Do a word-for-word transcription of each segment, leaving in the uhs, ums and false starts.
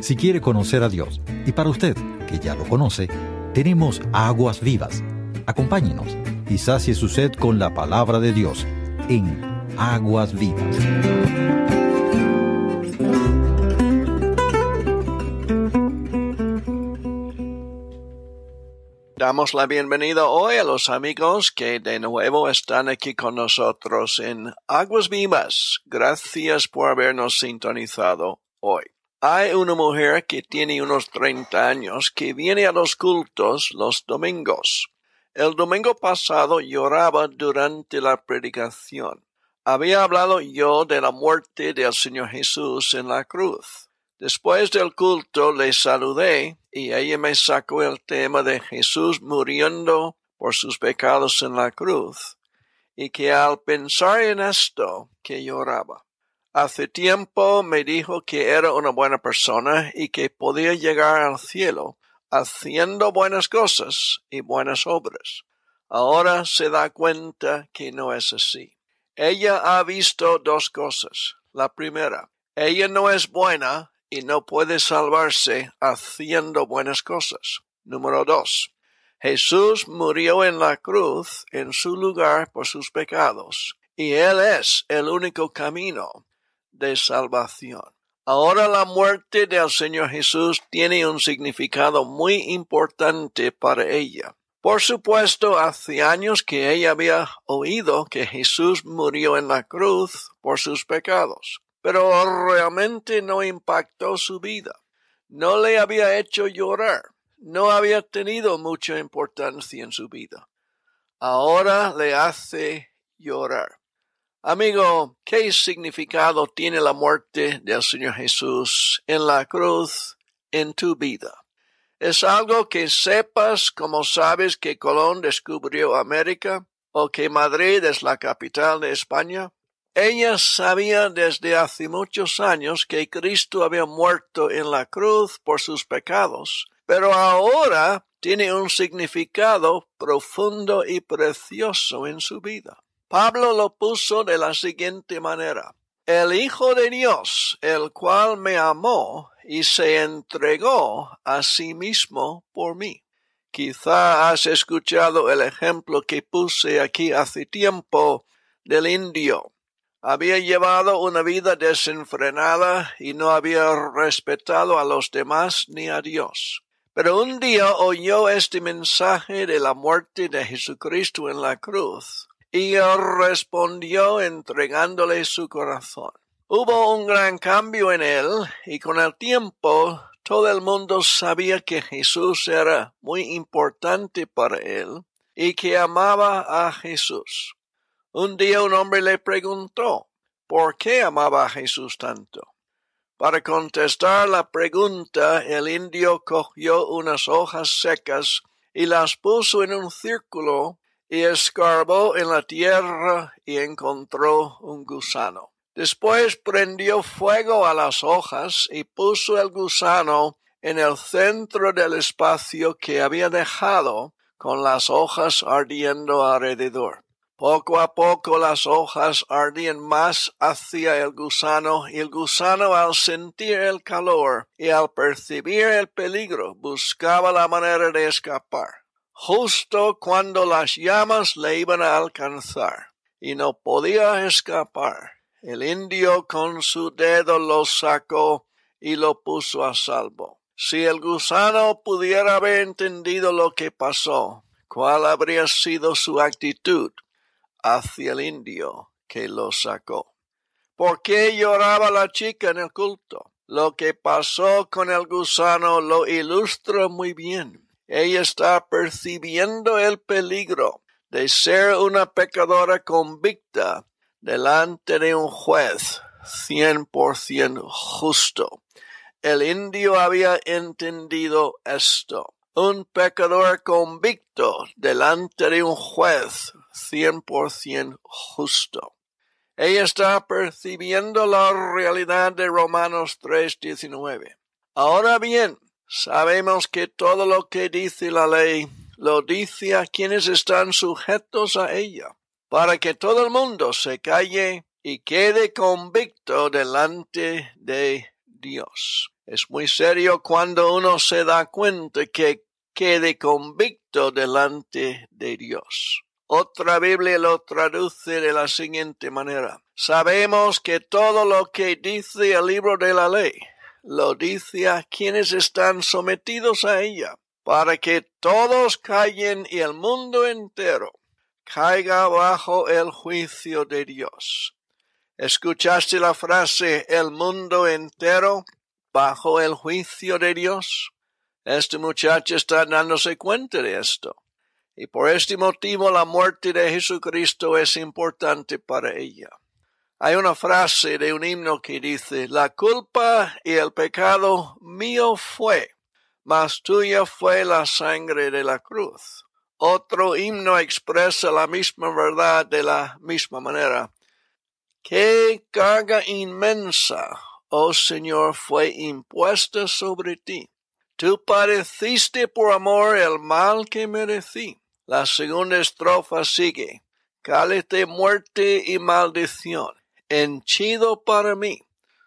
Si quiere conocer a Dios, y para usted, que ya lo conoce, tenemos Aguas Vivas. Acompáñenos y sacie su sed con la palabra de Dios en Aguas Vivas. Damos la bienvenida hoy a los amigos que de nuevo están aquí con nosotros en Aguas Vivas. Gracias por habernos sintonizado hoy. Hay una mujer que tiene unos treinta años que viene a los cultos los domingos. El domingo pasado lloraba durante la predicación. Había hablado yo de la muerte del Señor Jesús en la cruz. Después del culto le saludé y ella me sacó el tema de Jesús muriendo por sus pecados en la cruz, y que al pensar en esto, que lloraba. Hace tiempo me dijo que era una buena persona y que podía llegar al cielo haciendo buenas cosas y buenas obras. Ahora se da cuenta que no es así. Ella ha visto dos cosas. La primera, ella no es buena y no puede salvarse haciendo buenas cosas. Número dos, Jesús murió en la cruz en su lugar por sus pecados, y Él es el único camino de salvación. Ahora la muerte del Señor Jesús tiene un significado muy importante para ella. Por supuesto, hace años que ella había oído que Jesús murió en la cruz por sus pecados, pero realmente no impactó su vida. No le había hecho llorar. No había tenido mucha importancia en su vida. Ahora le hace llorar. Amigo, ¿qué significado tiene la muerte del Señor Jesús en la cruz en tu vida? ¿Es algo que sepas como sabes que Colón descubrió América o que Madrid es la capital de España? Ella sabía desde hace muchos años que Cristo había muerto en la cruz por sus pecados, pero ahora tiene un significado profundo y precioso en su vida. Pablo lo puso de la siguiente manera: el Hijo de Dios, el cual me amó y se entregó a sí mismo por mí. Quizá has escuchado el ejemplo que puse aquí hace tiempo del indio. Había llevado una vida desenfrenada y no había respetado a los demás ni a Dios. Pero un día oyó este mensaje de la muerte de Jesucristo en la cruz, y él respondió entregándole su corazón. Hubo un gran cambio en él, y con el tiempo todo el mundo sabía que Jesús era muy importante para él y que amaba a Jesús. Un día un hombre le preguntó, ¿por qué amaba a Jesús tanto? Para contestar la pregunta, el indio cogió unas hojas secas y las puso en un círculo y escarbó en la tierra y encontró un gusano. Después prendió fuego a las hojas y puso el gusano en el centro del espacio que había dejado, con las hojas ardiendo alrededor. Poco a poco las hojas ardían más hacia el gusano, y el gusano, al sentir el calor y al percibir el peligro, buscaba la manera de escapar. Justo cuando las llamas le iban a alcanzar y no podía escapar, el indio con su dedo lo sacó y lo puso a salvo. Si el gusano pudiera haber entendido lo que pasó, ¿cuál habría sido su actitud hacia el indio que lo sacó? ¿Por qué lloraba la chica en el culto? Lo que pasó con el gusano lo ilustra muy bien. Ella está percibiendo el peligro de ser una pecadora convicta delante de un juez cien por ciento justo. El indio había entendido esto. Un pecador convicto delante de un juez cien por ciento justo. Ella está percibiendo la realidad de Romanos tres diecinueve. Ahora bien, sabemos que todo lo que dice la ley lo dice a quienes están sujetos a ella, para que todo el mundo se calle y quede convicto delante de Dios. Es muy serio cuando uno se da cuenta que quede convicto delante de Dios. Otra Biblia lo traduce de la siguiente manera. Sabemos que todo lo que dice el libro de la ley, lo dice a quienes están sometidos a ella, para que todos callen y el mundo entero caiga bajo el juicio de Dios. ¿Escuchaste la frase, el mundo entero bajo el juicio de Dios? Este muchacho está dándose cuenta de esto. Y por este motivo la muerte de Jesucristo es importante para ella. Hay una frase de un himno que dice, la culpa y el pecado mío fue, mas tuya fue la sangre de la cruz. Otro himno expresa la misma verdad de la misma manera. ¡Qué carga inmensa, oh Señor, fue impuesta sobre ti! Tú padeciste por amor el mal que merecí. La segunda estrofa sigue. Cáliz muerte y maldición, henchido para mí.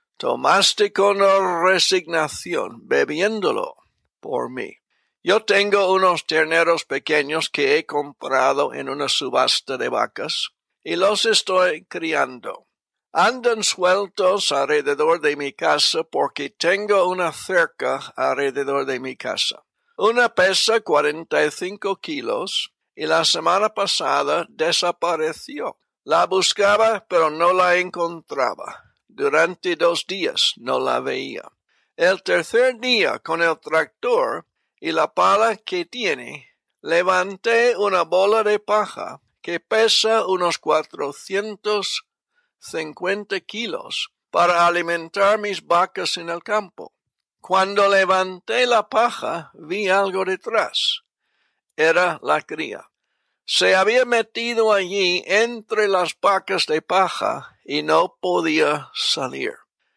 Tomaste con resignación, bebiéndolo por mí. Yo tengo unos terneros pequeños que he comprado en una subasta de vacas y los estoy criando. Andan sueltos alrededor de mi casa porque tengo una cerca alrededor de mi casa. Una pesa cuarenta y cinco kilos y la semana pasada desapareció. La buscaba pero no la encontraba. Durante dos días no la veía. El tercer día con el tractor y la pala que tiene, levanté una bola de paja que pesa unos cuatrocientos cincuenta kilos para alimentar mis vacas en el campo. Cuando levanté la paja, vi algo detrás. Era la cría. Se había metido allí entre las pacas de paja y no podía salir.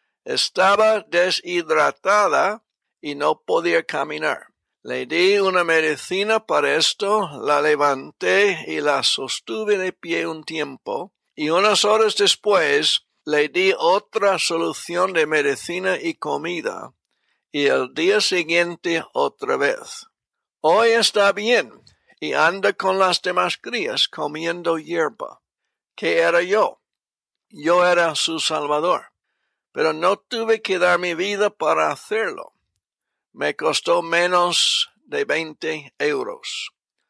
Estaba deshidratada y no podía caminar. Le di una medicina para esto, la levanté y la sostuve de pie un tiempo, y unas horas después le di otra solución de medicina y comida, y el día siguiente otra vez. Hoy está bien y anda con las demás crías comiendo hierba. ¿Qué era yo? Yo era su salvador, pero no tuve que dar mi vida para hacerlo. Me costó menos de veinte euros.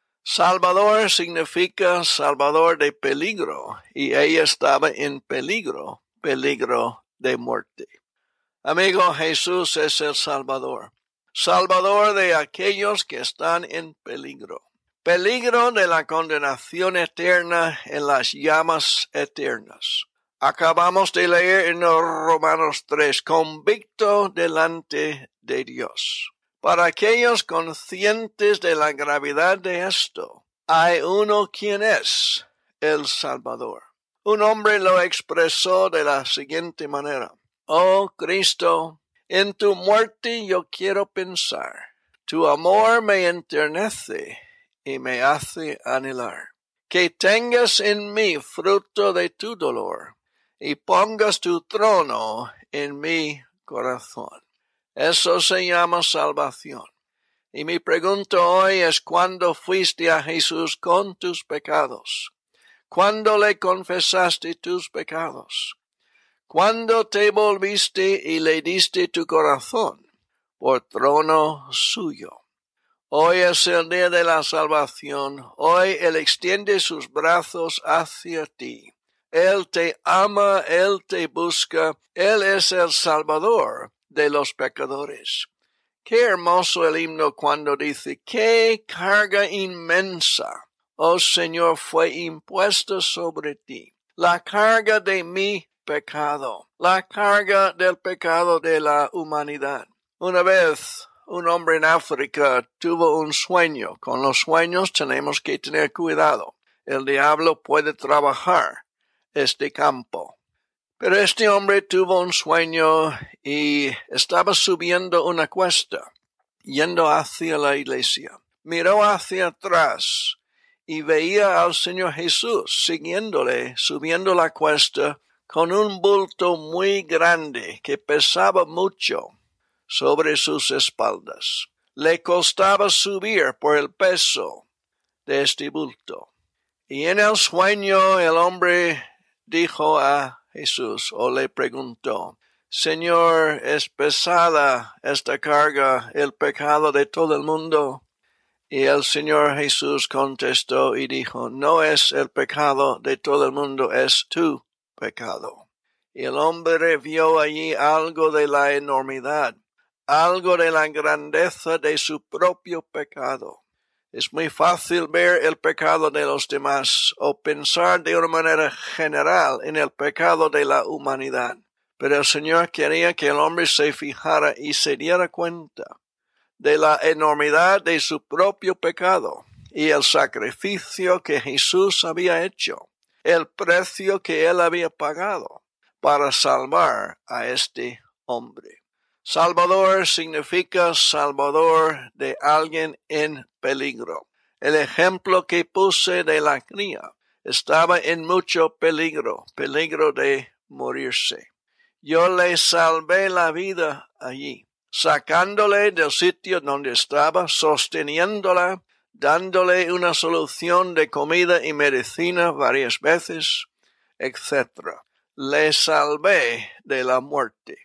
Salvador significa salvador de peligro, y ella estaba en peligro, peligro de muerte. Amigo, Jesús es el Salvador. Salvador de aquellos que están en peligro. Peligro de la condenación eterna en las llamas eternas. Acabamos de leer en Romanos tres, convicto delante de Dios. Para aquellos conscientes de la gravedad de esto, hay uno quien es el Salvador. Un hombre lo expresó de la siguiente manera. Oh Cristo, en tu muerte yo quiero pensar. Tu amor me enternece y me hace anhelar. Que tengas en mí fruto de tu dolor y pongas tu trono en mi corazón. Eso se llama salvación. Y mi pregunta hoy es, ¿cuándo fuiste a Jesús con tus pecados? ¿Cuándo le confesaste tus pecados? ¿Cuándo te volviste y le diste tu corazón por trono suyo? Hoy es el día de la salvación. Hoy Él extiende sus brazos hacia ti. Él te ama, Él te busca. Él es el Salvador de los pecadores. Qué hermoso el himno cuando dice, qué carga inmensa, oh Señor, fue impuesta sobre ti. La carga de mi pecado, la carga del pecado de la humanidad. Una vez, un hombre en África tuvo un sueño. Con los sueños tenemos que tener cuidado. El diablo puede trabajar este campo. Pero este hombre tuvo un sueño y estaba subiendo una cuesta, yendo hacia la iglesia. Miró hacia atrás y veía al Señor Jesús siguiéndole, subiendo la cuesta con un bulto muy grande que pesaba mucho sobre sus espaldas. Le costaba subir por el peso de este bulto. Y en el sueño el hombre dijo a Jesús, o le preguntó, Señor, ¿es pesada esta carga, el pecado de todo el mundo? Y el Señor Jesús contestó y dijo, no es el pecado de todo el mundo, es tu pecado. Y el hombre vio allí algo de la enormidad, algo de la grandeza de su propio pecado. Es muy fácil ver el pecado de los demás o pensar de una manera general en el pecado de la humanidad. Pero el Señor quería que el hombre se fijara y se diera cuenta de la enormidad de su propio pecado y el sacrificio que Jesús había hecho, el precio que él había pagado para salvar a este hombre. Salvador significa salvador de alguien en peligro. El ejemplo que puse de la cría estaba en mucho peligro, peligro de morirse. Yo le salvé la vida allí, sacándole del sitio donde estaba, sosteniéndola, dándole una solución de comida y medicina varias veces, etcétera. Le salvé de la muerte.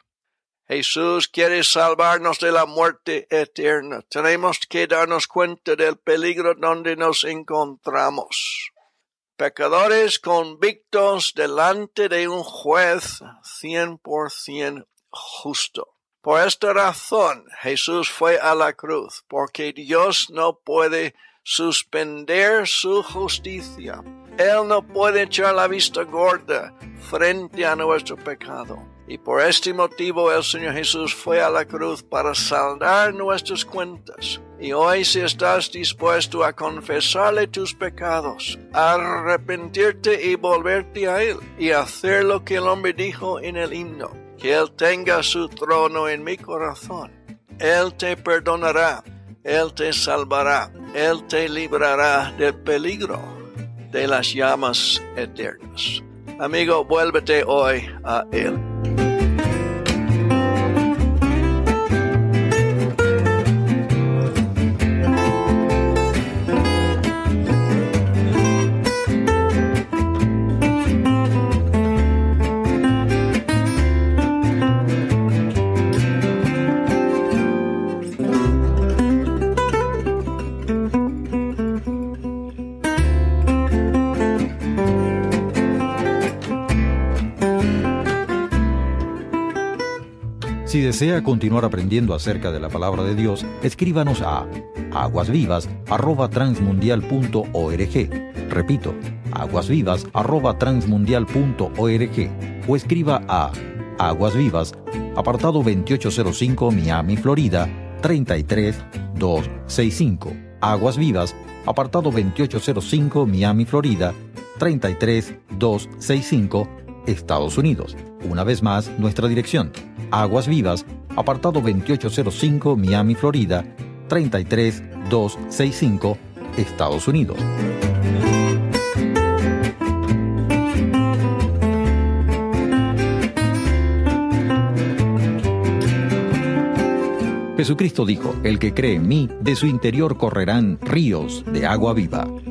Jesús quiere salvarnos de la muerte eterna. Tenemos que darnos cuenta del peligro donde nos encontramos. Pecadores convictos delante de un juez cien por ciento justo. Por esta razón Jesús fue a la cruz, porque Dios no puede suspender su justicia. Él no puede echar la vista gorda frente a nuestro pecado. Y por este motivo el Señor Jesús fue a la cruz para saldar nuestras cuentas. Y hoy, si estás dispuesto a confesarle tus pecados, a arrepentirte y volverte a Él, y hacer lo que el hombre dijo en el himno, que Él tenga su trono en mi corazón, Él te perdonará, Él te salvará, Él te librará del peligro de las llamas eternas. Amigo, vuélvete hoy a Él. Si desea continuar aprendiendo acerca de la palabra de Dios, escríbanos a aguasvivas arroba transmundial punto org. Repito, aguasvivas arroba transmundial punto org. O escriba a Aguas Vivas, apartado veintiocho cero cinco, Miami, Florida, treinta y tres mil doscientos sesenta y cinco. Aguas Vivas, apartado veintiocho cero cinco, Miami, Florida, treinta y tres mil doscientos sesenta y cinco, Estados Unidos. Una vez más, nuestra dirección: Aguas Vivas, apartado veintiocho cero cinco, Miami, Florida, treinta y tres mil doscientos sesenta y cinco, Estados Unidos. Jesucristo dijo: el que cree en mí, de su interior correrán ríos de agua viva.